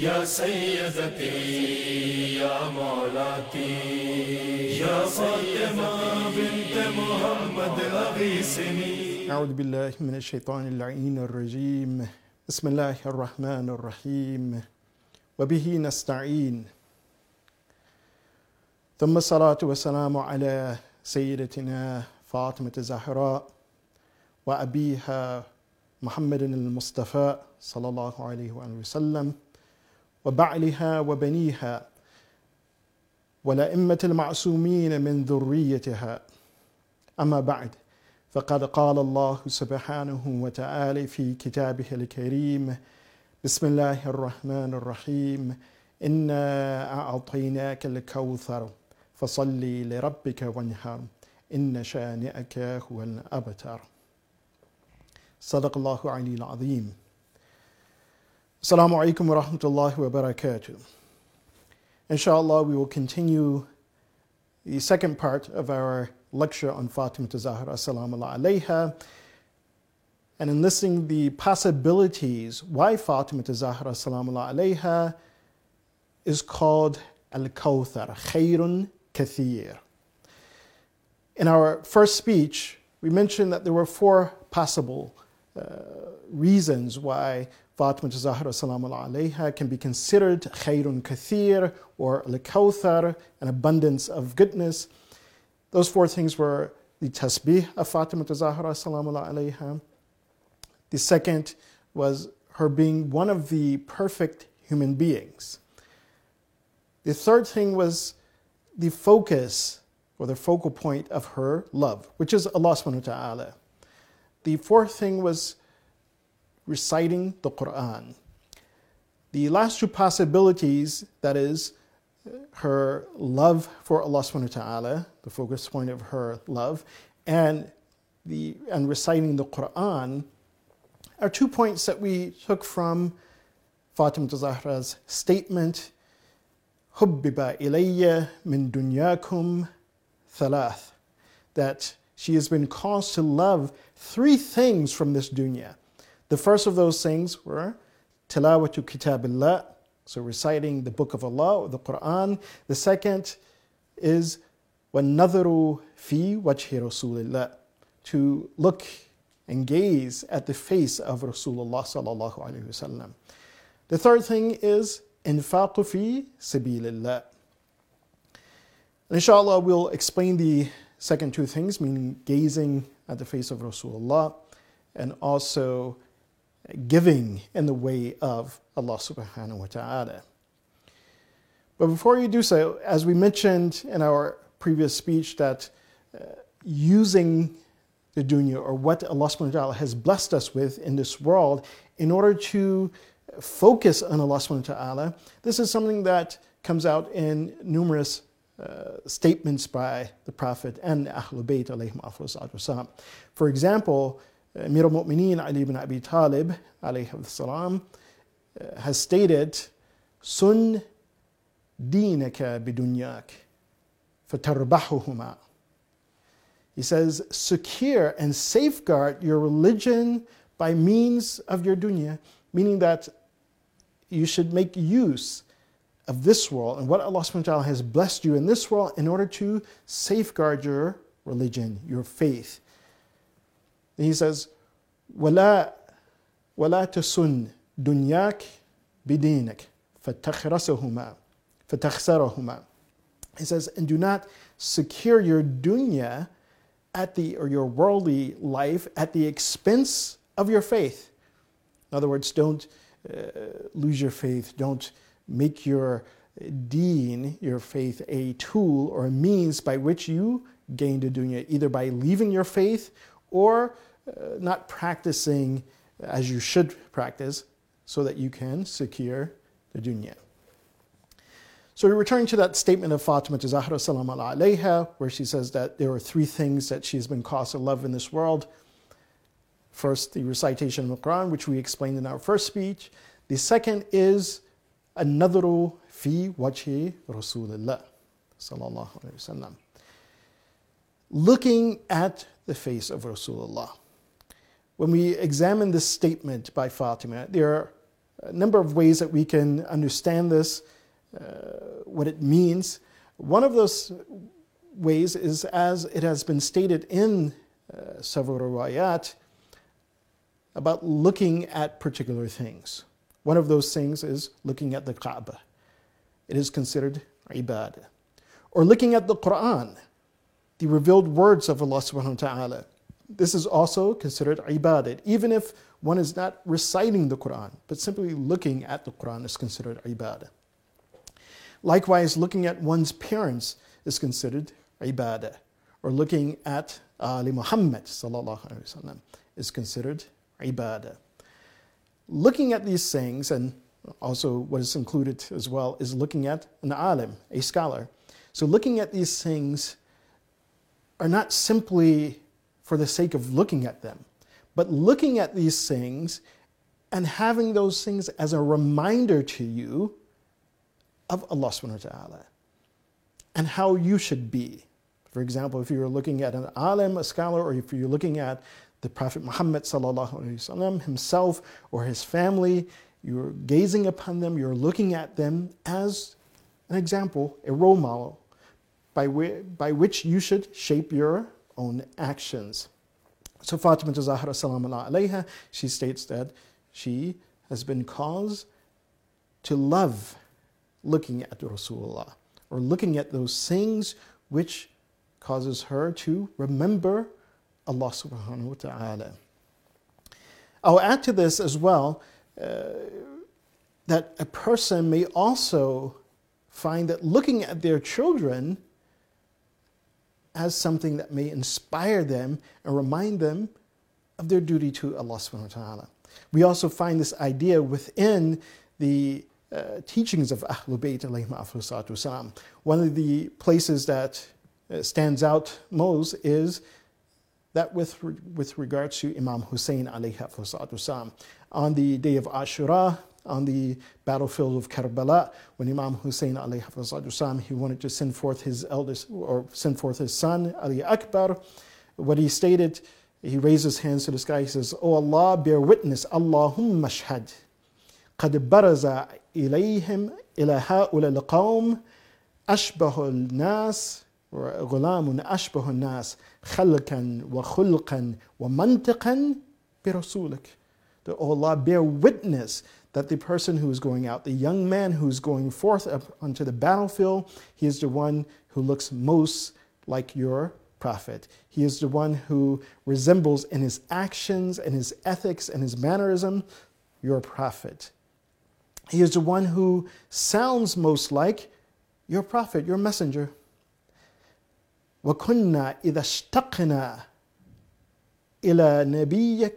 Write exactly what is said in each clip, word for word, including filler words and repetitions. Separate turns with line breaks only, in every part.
يا سيدتي يا مولاتي يا فاطمة بنت محمد أغيثني.
أعوذ بالله من الشيطان اللعين الرجيم. بسم الله الرحمن الرحيم وبه نستعين. ثم الصلاة والسلام على سيدتنا فاطمة الزهراء وأبيها محمد المصطفى صلى الله عليه وآله وسلم وبعلها وبنيها والأئمة المعصومين من ذريتها. أما بعد، فقد قال الله سبحانه وتعالى في كتابه الكريم: بسم الله الرحمن الرحيم إنا أعطيناك الكوثر فصل لربك وانحر إن شانئك هو الأبتر. صدق الله العلي العظيم. Assalamu alaikum wa rahmatullahi wa barakatuh. Inshallah, we will continue the second part of our lecture on Fatima Zahra Salamu alayha, and in listing the possibilities why Fatima Zahra Salamu alayha is called Al-Kawthar, Khayrun Kathir. In our first speech, we mentioned that there were four possible uh, reasons why Fatima Zahra Salamu alayha can be considered Khayrun Kathir or Al-Kawthar, an abundance of goodness. Those four things were the tasbih of Fatima Zahra Salamu alayha. The second was her being one of the perfect human beings. The third thing was the focus or the focal point of her love, which is Allah subhanahu wa ta'ala. The fourth thing was reciting the Quran. The last two possibilities, that is, her love for Allah subhanahu wa ta'ala, the focus point of her love, and the and reciting the Quran, are two points that we took from Fatima Zahra's statement: Hubbiba ilayya min dunyakum thalath, that she has been caused to love three things from this dunya. The first of those things were tilawatu kitabillah, so reciting the book of Allah or the Quran. The second is وَالنَّظَرُ فِي وَجْهِ رَسُولِ اللَّهِ, to look and gaze at the face of Rasulullah sallallahu alayhi wa sallam. The third thing is إِنفَاقُ فِي سَبِيلِ اللَّهِ. Inshallah, we'll explain the second two things, meaning gazing at the face of Rasulullah and also giving in the way of Allah subhanahu wa ta'ala. But before you do so, as we mentioned in our previous speech, that uh, using the dunya, or what Allah subhanahu wa ta'ala has blessed us with in this world, in order to focus on Allah subhanahu wa ta'ala, this is something that comes out in numerous uh, statements by the Prophet and Ahlul Bayt alayhim afdalus salatu wassalam. For example, Amir al-Mu'mineen Ali ibn Abi Talib alayhi salam has stated, Sun dinaka bidunyak fatarbahuhuma. He says, secure and safeguard your religion by means of your dunya, meaning that you should make use of this world and what Allah subhanahu wa ta'ala has blessed you in this world in order to safeguard your religion, your faith. And he says, وَلَا وَلَا تَسُنْ دُنْيَاكَ بِدِينَكَ فَتَخْرَسَهُمَا فَتَخْسَرَهُمَا. He says, and do not secure your dunya at the, or your worldly life at the expense of your faith. In other words, don't uh, lose your faith. Don't make your deen, your faith, a tool or a means by which you gain the dunya, either by leaving your faith or uh, not practicing as you should practice so that you can secure the dunya. So we return to that statement of Fatima Zahra Salamu alayha, where she says that there are three things that she's been caused to love in this world. First, the recitation of the Quran, which we explained in our first speech. The second is an-nadru fi wajhi Rasulillah sallallahu alayhi wa sallam, looking at the face of Rasulullah. When we examine this statement by Fatima, there are a number of ways that we can understand this, uh, what it means. One of those ways is, as it has been stated in uh, several riwayat, about looking at particular things. One of those things is looking at the Kaaba. It is considered ibadah. Or looking at the Quran, the revealed words of Allah subhanahu wa ta'ala. This is also considered ibadah. Even if one is not reciting the Quran, but simply looking at the Quran is considered ibadah. Likewise, looking at one's parents is considered ibadah. Or looking at Ali Muhammad sallallahu alaihi wasallam is considered ibadah. Looking at these things, and also what is included as well, is looking at an alim, a scholar. So looking at these things are not simply for the sake of looking at them, but looking at these things and having those things as a reminder to you of Allah subhanahu wa ta'ala and how you should be. For example, if you're looking at an alim, a scholar, or if you're looking at the Prophet Muhammad sallallahu alaihi wasallam himself or his family, you're gazing upon them, you're looking at them as an example, a role model by, whi- by which you should shape your own actions. So Fatima Zahra salam alayha, she states that she has been caused to love looking at Rasulullah, or looking at those things which causes her to remember Allah subhanahu wa ta'ala. I'll add to this as well uh, that a person may also find that looking at their children as something that may inspire them and remind them of their duty to Allah subhanahu wa ta'ala. We also find this idea within the uh, teachings of Ahlul Bayt alayhim afdalus salatu wassalam. One of the places that uh, stands out most is that with, with regards to Imam Hussein alayhi afdalus salatu wassalam. On the day of Ashura, on the battlefield of Karbala, when Imam Hussein alayhi afdalus salatu wassalam, he wanted to send forth his eldest, or send forth his son, Ali Akbar, what he stated, he raised his hands to the sky, he says, "O Allah, bear witness, Allahumma shahad, qad baraza ilayhim ila ha'ula al-qawm, ashbahu al-nas, or ghulamun ashbahu al-nas, khalqan wa khulqan wa mantiqan bi rasulik." That, "O Allah, bear witness that the person who is going out, the young man who is going forth up onto the battlefield, he is the one who looks most like your prophet. He is the one who resembles in his actions and his ethics and his mannerism your prophet. He is the one who sounds most like your prophet, your messenger. وَكُنَّا إِذَا اشْتَقْنَا إِلَى نَبِيِّكَ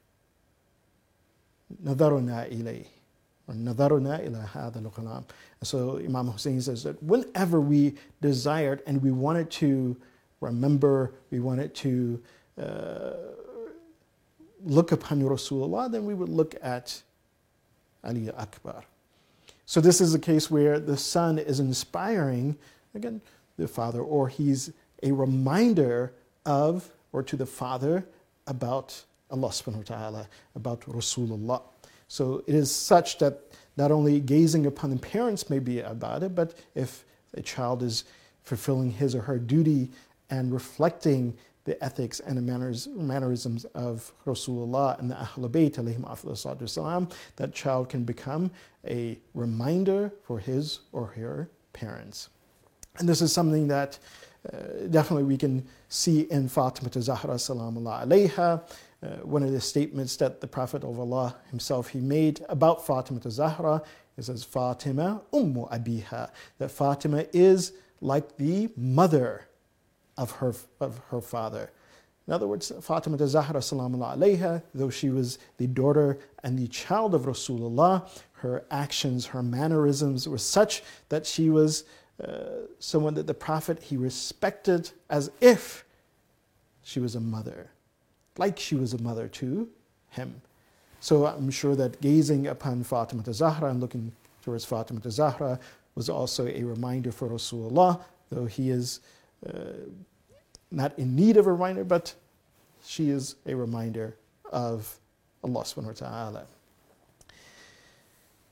نَظَرْنَا إِلَيْهِ or نَظَرْنَا إِلَى هَذَا الْغُلَامِ." So Imam Hussein says that whenever we desired and we wanted to remember, we wanted to uh, look upon Rasulullah, then we would look at Ali Akbar. So this is a case where the son is inspiring, again, the father, or he's a reminder of, or to the father, about Allah subhanahu wa ta'ala, about Rasulullah. So it is such that not only gazing upon the parents may be ibadah, but if a child is fulfilling his or her duty and reflecting the ethics and the manners, mannerisms of Rasulullah and the Ahlul Bayt alayhim afdalus salatu wassalam, that child can become a reminder for his or her parents. And this is something that uh, definitely we can see in Fatima Zahra salamullah alayha. Uh, one of the statements that the Prophet of Allah himself he made about Fatima Zahra is as Fatima ummu abiha, that Fatima is like the mother of her of her father. In other words, Fatima Zahra salamullah alayha, though she was the daughter and the child of Rasulullah, her actions, her mannerisms were such that she was uh, someone that the Prophet he respected as if she was a mother, like she was a mother to him. So I'm sure that gazing upon Fatima Zahra and looking towards Fatima Zahra was also a reminder for Rasulullah, though he is uh, not in need of a reminder, but she is a reminder of Allah subhanahu wa ta'ala.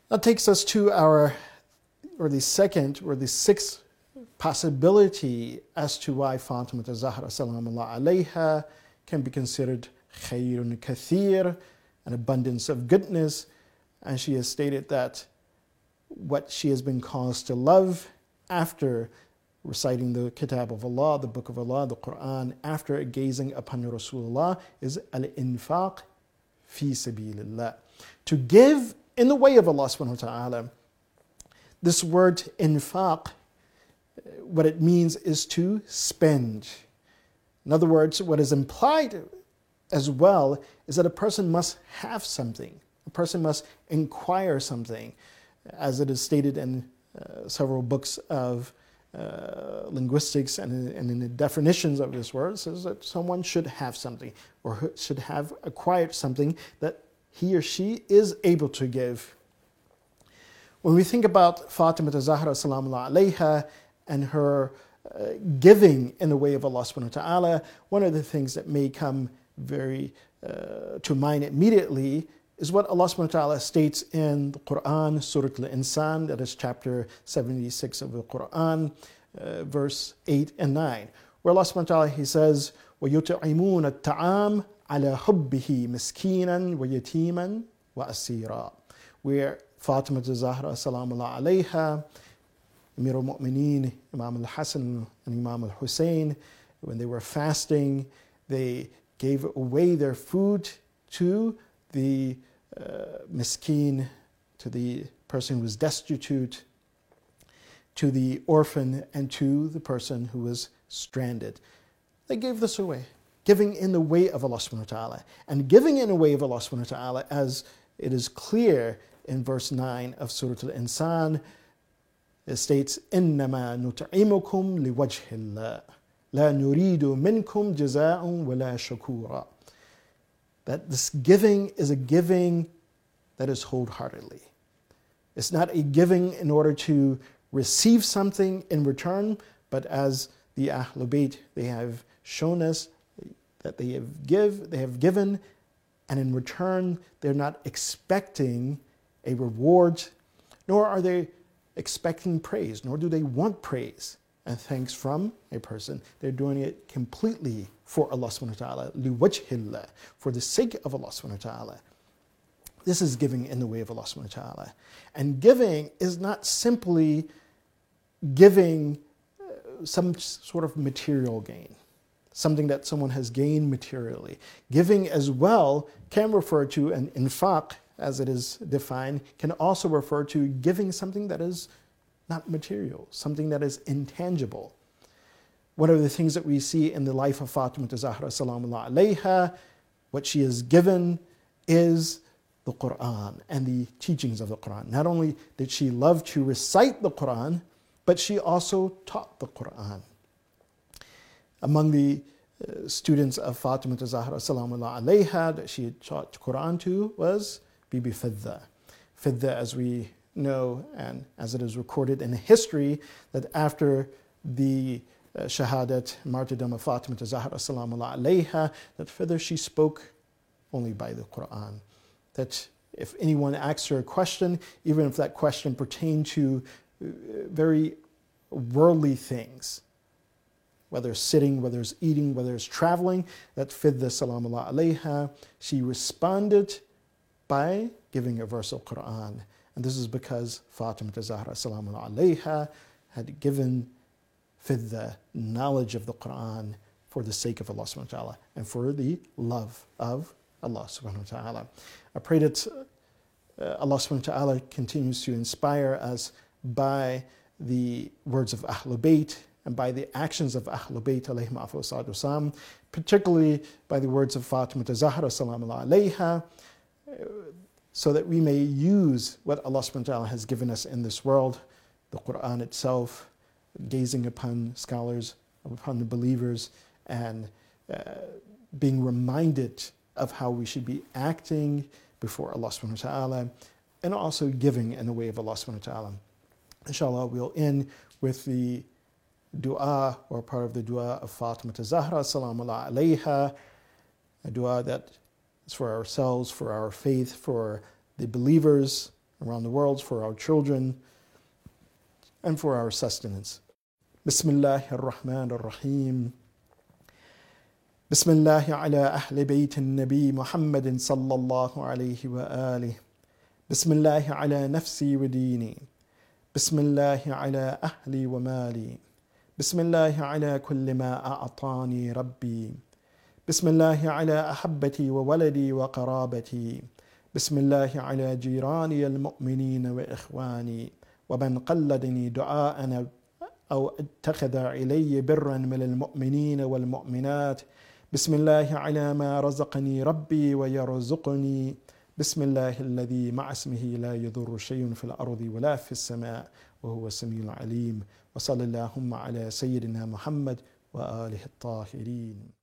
That takes us to our, or the second, or the sixth possibility as to why Fatima Zahra salamullah alayha can be considered khayrun kathir, an abundance of goodness. And she has stated that what she has been caused to love after reciting the Kitab of Allah, the Book of Allah, the Quran, after gazing upon Rasulullah, is al-infaq fi sabilillah. To give in the way of Allah subhanahu wa ta'ala. This word infaq, what it means is to spend. In other words, what is implied as well is that a person must have something. A person must inquire something, as it is stated in uh, several books of uh, linguistics and, and in the definitions of this word. It says that someone should have something or should have acquired something that he or she is able to give. When we think about Fatima Zahra salamullah alayha and her uh, giving in the way of Allah subhanahu wa ta'ala, one of the things that may come very uh, to mind immediately is what Allah subhanahu wa ta'ala states in the Quran, Surah Al-Insan, that is chapter seventy-six of the Quran, uh, verse eight and nine, where Allah subhanahu wa ta'ala, He says, وَيُطْعِمُونَ الطَّعَامَ عَلَى حُبِّهِ مِسْكِينًا وَيَتِيمًا وَأَسِيرًا, where Fatima Zahra salamullah alayha, Amir al-Mu'mineen, Imam al-Hasan and Imam al-Hussein, when they were fasting, they gave away their food to the uh, miskeen, to the person who was destitute, to the orphan, and to the person who was stranded. They gave this away, giving in the way of Allah subhanahu wa ta'ala. And giving in the way of Allah subhanahu wa ta'ala, as it is clear in verse nine of Surah Al-Insan, it states, إِنَّمَا نُطْعِمُكُمْ لِوَجْهِ اللَّهِ لَا نُرِيدُ مِنْكُمْ جَزَاءً وَلَا شَكُورًا. That this giving is a giving that is wholeheartedly. It's not a giving in order to receive something in return, but as the Ahlul Bayt, they have shown us that they have give, they have given, and in return, they're not expecting a reward, nor are they expecting praise, nor do they want praise and thanks from a person. They're doing it completely for Allah subhanahu wa ta'ala, liwajhillah, for the sake of Allah subhanahu wa ta'ala. This is giving in the way of Allah subhanahu wa ta'ala. And giving is not simply giving some sort of material gain, something that someone has gained materially. Giving as well can refer to an infaq, as it is defined, can also refer to giving something that is not material, something that is intangible. One of the things that we see in the life of Fatima Zahra salamullah alayha, what she has given is the Quran and the teachings of the Quran. Not only did she love to recite the Quran, but she also taught the Quran. Among the uh, students of Fatima Zahra salamullah alayha that she had taught Quran to was Bibi Fidda. Fidda, as we know, and as it is recorded in history, that after the uh, Shahadat, martyrdom of Fatima Zahra salamullah alayha, that further she spoke only by the Quran. That if anyone asks her a question, even if that question pertained to uh, very worldly things, whether it's sitting, whether it's eating, whether it's traveling, that Fidda salamullah alayha, she responded by giving a verse of Quran. And this is because Fatima Zahra salamullah alayha had given Fidda knowledge of the Quran for the sake of Allah subhanahu wa ta'ala and for the love of Allah subhanahu wa ta'ala. I pray that uh, Allah subhanahu wa ta'ala continues to inspire us by the words of Ahlul Bayt and by the actions of Ahlul Bayt alayhim afwa salatu wasalam, particularly by the words of Fatima Zahra salamullah alayha, so that we may use what Allah subhanahu wa ta'ala has given us in this world, the Quran itself, gazing upon scholars, upon the believers, and uh, being reminded of how we should be acting before Allah subhanahu wa ta'ala, and also giving in the way of Allah subhanahu wa ta'ala. Inshallah, we'll end with the dua, or part of the dua of Fatima Zahra salamullah alayha, a dua that it's for ourselves, for our faith, for the believers, around the world, for our children, and for our sustenance. Bismillahir Rahmanir Rahim. Bismillah ala ahli bayt an-nabi Muhammadin sallallahu alayhi wa alihi. Bismillah ala nafsi wa dini. Bismillah ala ahli wa mali. Bismillah ala kulli ma a'atani rabbi. Bismillah ala ahabbati wa waladi wa qarabati. Bismillah ala jirani al-mu'minin wa ikhwani. ومن قلدني دعاءنا أو اتخذ إلي برا من المؤمنين والمؤمنات. بسم الله على ما رزقني ربي ويرزقني. بسم الله الذي مع اسمه لا يضر شيء في الأرض ولا في السماء وهو السميع العليم. وصلى اللهم على سيدنا محمد وآله الطاهرين.